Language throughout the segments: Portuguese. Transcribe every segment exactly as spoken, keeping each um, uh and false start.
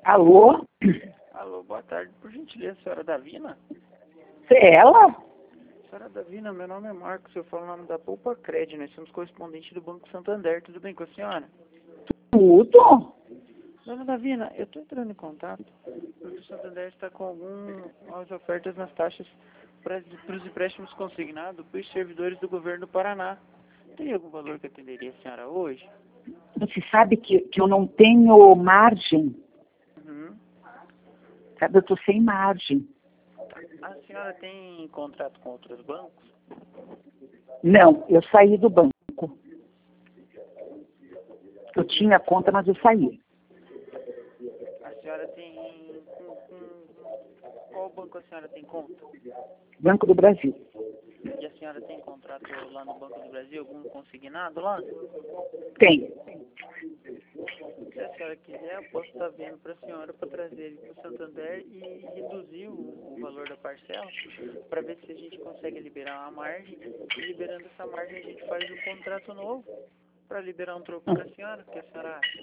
Alô? Alô, boa tarde. Por gentileza, senhora Davina? É ela? Senhora Davina, meu nome é Marcos, eu falo o nome da Poupa Cred, nós somos correspondentes do Banco Santander, tudo bem com a senhora? Tudo? Dona Davina, eu estou entrando em contato porque o Santander está com algumas ofertas nas taxas para os empréstimos consignados para os servidores do governo do Paraná. Tem algum valor que atenderia a senhora hoje? Você sabe que, que eu não tenho margem, Uhum. sabe? Eu estou sem margem. A senhora tem contrato com outros bancos? Não, eu saí do banco. Eu tinha conta, mas eu saí. A senhora tem... Com, com, qual banco a senhora tem conta? Banco do Brasil. E a senhora tem contrato lá no Banco do Brasil, algum consignado lá? Tem. Se a senhora quiser, eu posso estar vendo para a senhora para trazer ele para o Santander e reduzir o, o valor da parcela para ver se a gente consegue liberar uma margem. E liberando essa margem, a gente faz um contrato novo para liberar um troco para a senhora. O que a senhora acha?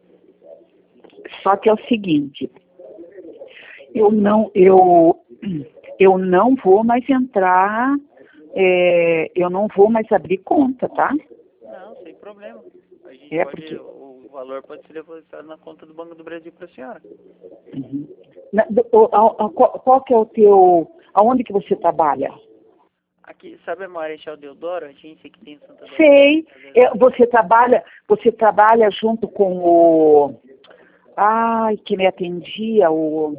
Só que é o seguinte, eu não, eu, eu não vou mais entrar, é, eu não vou mais abrir conta, tá? Não, sem problema. A gente É pode, porque... o valor pode ser depositado na conta do Banco do Brasil para a senhora. Uhum. Na, do, a, a, qual, qual que é o teu, aonde que você trabalha? Aqui, sabe a Marechal Deodoro, a agência que tem em Santander? Sei, é, você trabalha, você trabalha junto com o, ai, que me atendia, o,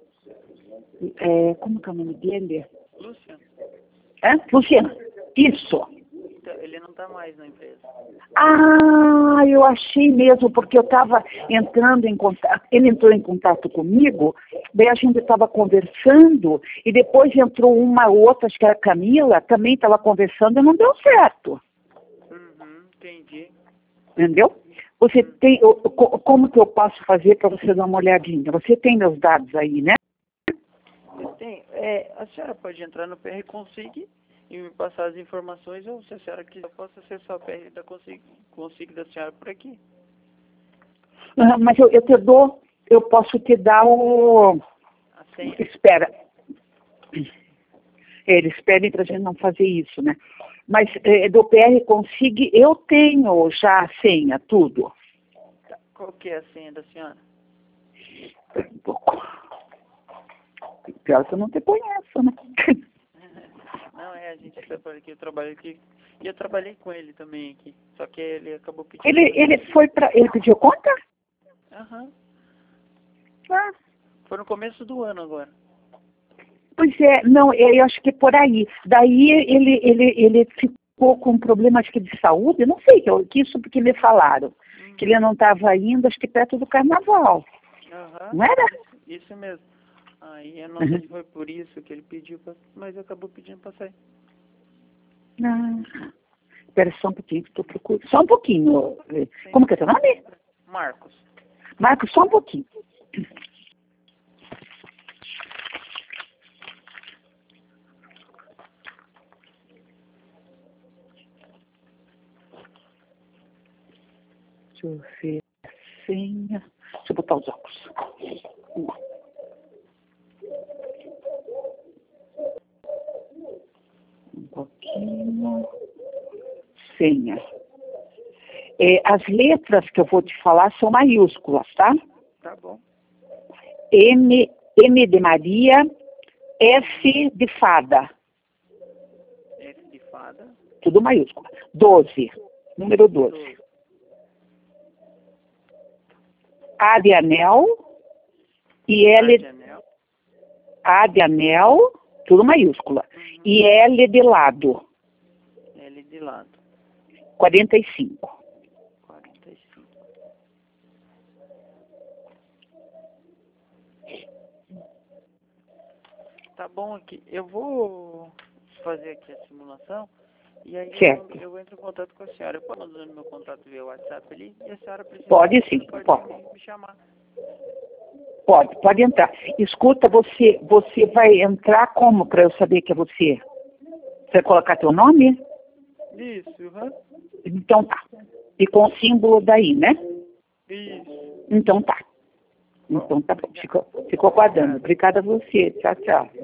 é, como que é o nome dele? Lúcia? É? Luciana, isso. Então, ele não está mais na empresa. Ah, eu achei mesmo, porque eu estava entrando em contato, ele entrou em contato comigo, daí a gente estava conversando, e depois entrou uma outra, acho que era a Camila, também estava conversando e não deu certo. Uhum, entendi. Entendeu? Você tem, eu- co- como que eu posso fazer para você dar uma olhadinha? Você tem meus dados aí, né? Eu tenho. É, a senhora pode entrar no P R Consig e me passar as informações, ou se a senhora quiser, eu posso acessar o P R da Consig, Consig da senhora por aqui. Ah, mas eu, eu te dou, eu posso te dar o... A senha. Espera. Eles pedem para a gente não fazer isso, né? Mas é, do P R Consig eu tenho já a senha, tudo. Tá. Qual que é a senha da senhora? Um pouco. Pior que eu não te conheço, né? Não, é, a gente trabalha aqui, eu trabalho aqui. E eu trabalhei com ele também aqui. Só que ele acabou pedindo. Ele, ele foi para... Ele pediu conta? Aham. Ah, Foi no começo do ano agora. pois é, não, eu eu acho que é por aí. Daí ele, ele, ele ficou com um problema, acho que de saúde, não sei, que, eu- que isso porque me falaram. Uhum. Que ele não estava indo, acho que perto do carnaval. Aham. Não era? Isso, isso mesmo. Aí eu não sei se foi por isso que ele pediu, pra, mas acabou pedindo pra sair. Ah, espera só um pouquinho que estou procurando. Só um pouquinho. eh, Sim. Como que é teu nome? Marcos. Marcos, só um pouquinho. Deixa eu ver a senha. Deixa eu botar os óculos. Um pouquinho. Senha. É, as letras que eu vou te falar são maiúsculas, tá? Tá bom. M, M de Maria, F de fada. F de fada. Tudo maiúsculo. doze. Número doze. doze. A de anel e A L de anel. A de anel, tudo maiúscula. Uhum. E L de lado, L de lado. quarenta e cinco. quarenta e cinco. Tá bom aqui. Eu vou fazer aqui a simulação e aí Certo. eu, eu entro em contato com a senhora. Eu posso mandar no meu contato via WhatsApp ali e a senhora precisa. Pode sim, pode pode. Me, me chamar. Pode, pode entrar. Escuta, você, você vai entrar como para eu saber que é você? Você vai colocar teu nome? Isso, uhum. Então tá. E com o símbolo daí, né? Isso. Então tá. Então tá bom, ficou, ficou aguardando. Obrigada a você. Tchau, tchau.